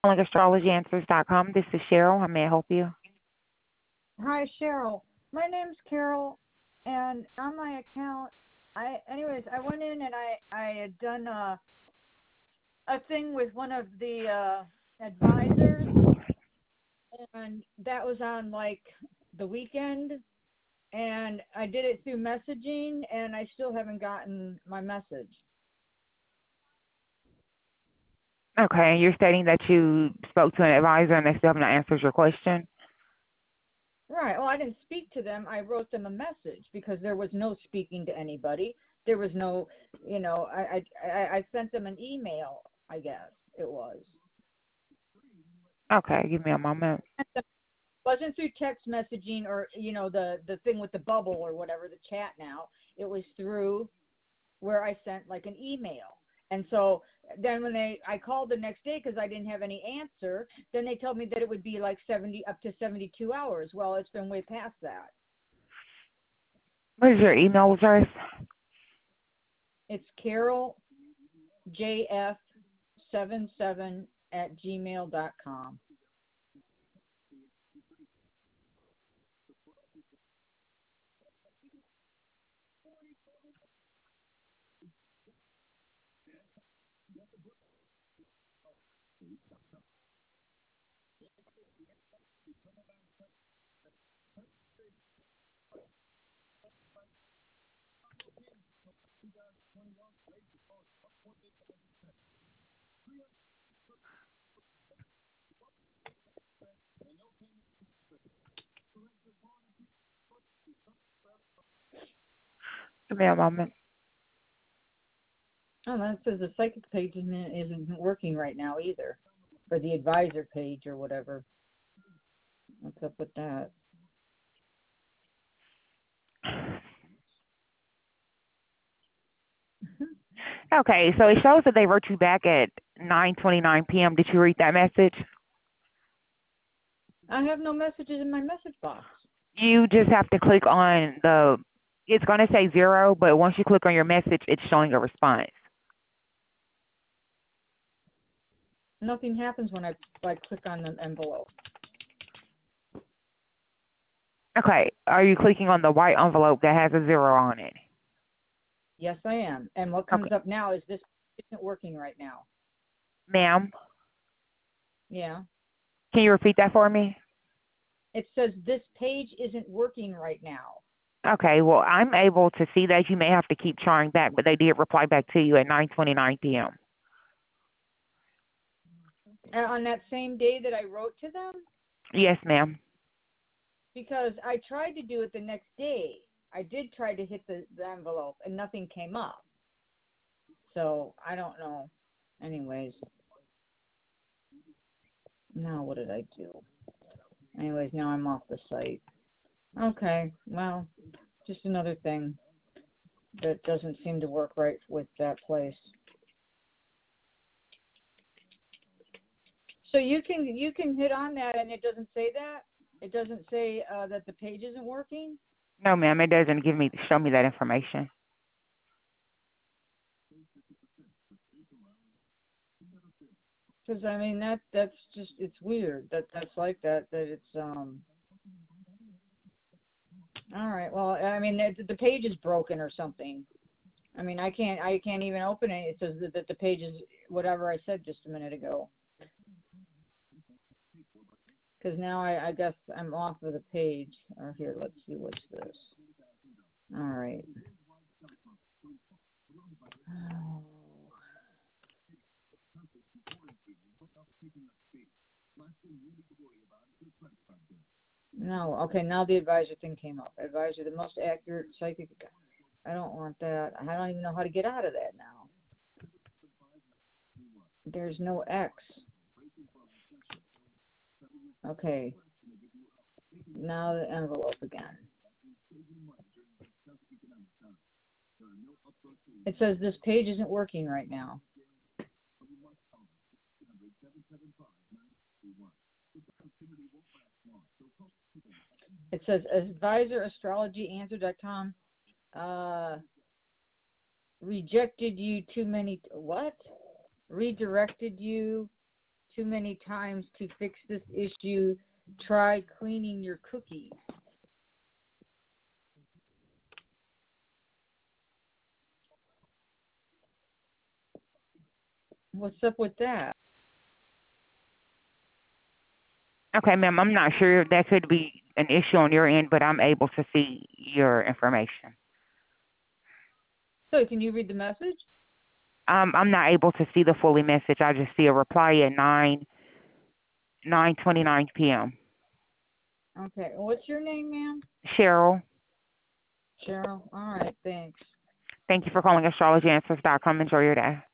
Calling astrologyanswers.com. This is Cheryl. How may I help you? Hi, Cheryl. My name's Carol, and on my account, I went in and I had done a thing with one of the advisors, and that was on like the weekend, and I did it through messaging, and I still haven't gotten my message. Okay, you're stating that you spoke to an advisor and they still have not answered your question? Right. Well, I didn't speak to them. I wrote them a message because there was no speaking to anybody. There was no, I sent them an email, I guess it was. Okay, give me a moment. It wasn't through text messaging or, the thing with the bubble or whatever, the chat now. It was through where I sent like an email. And so then when I called the next day because I didn't have any answer, then they told me that it would be like 70 up to 72 hours. Well, it's been way past that. What is your email address? It's CarolJF77@gmail.com. Give me a moment. Oh, that says the psychic page isn't working right now either, or the advisor page or whatever. What's up with that? Okay, so it shows that they wrote you back at 9:29 p.m. Did you read that message? I have no messages in my message box. You just have to click on it's going to say 0, but once you click on your message, it's showing a response. Nothing happens when I click on the envelope. Okay, are you clicking on the white envelope that has a 0 on it? Yes, I am. And what comes up now is this isn't working right now. Ma'am? Yeah. Can you repeat that for me? It says this page isn't working right now. Okay, well, I'm able to see that. You may have to keep trying back, but they did reply back to you at 9:29 p.m. And on that same day that I wrote to them? Yes, ma'am. Because I tried to do it the next day. I did try to hit the envelope, and nothing came up. So, I don't know. Anyways. Now, what did I do? Anyways, now I'm off the site. Okay, well, just another thing that doesn't seem to work right with that place. So you can hit on that and it doesn't say that? It doesn't say that the page isn't working? No, ma'am, it doesn't show me that information. Because I mean that's just it's weird that's like that it's all right, well, I mean the page is broken or something. I mean I can't even open it. It says that the page is whatever I said just a minute ago. Because now I guess I'm off of the page. Or here, let's see, what's this? All right. Oh. No, okay, now the advisor thing came up. Advisor, the most accurate psychic. I don't want that. I don't even know how to get out of that now. There's no X. Okay. Now the envelope again. It says this page isn't working right now. It says advisor.astrologyanswer.com rejected you too many. What? Redirected you too many times to fix this issue. Try cleaning your cookies. What's up with that? Okay, ma'am, I'm not sure. That could be an issue on your end, but I'm able to see your information. So, can you read the message? I'm not able to see the fully message. I just see a reply at 9:29 p.m. Okay. What's your name, ma'am? Cheryl, Cheryl. All right. Thanks. thank you for calling astrologyanswers.com. Enjoy your day.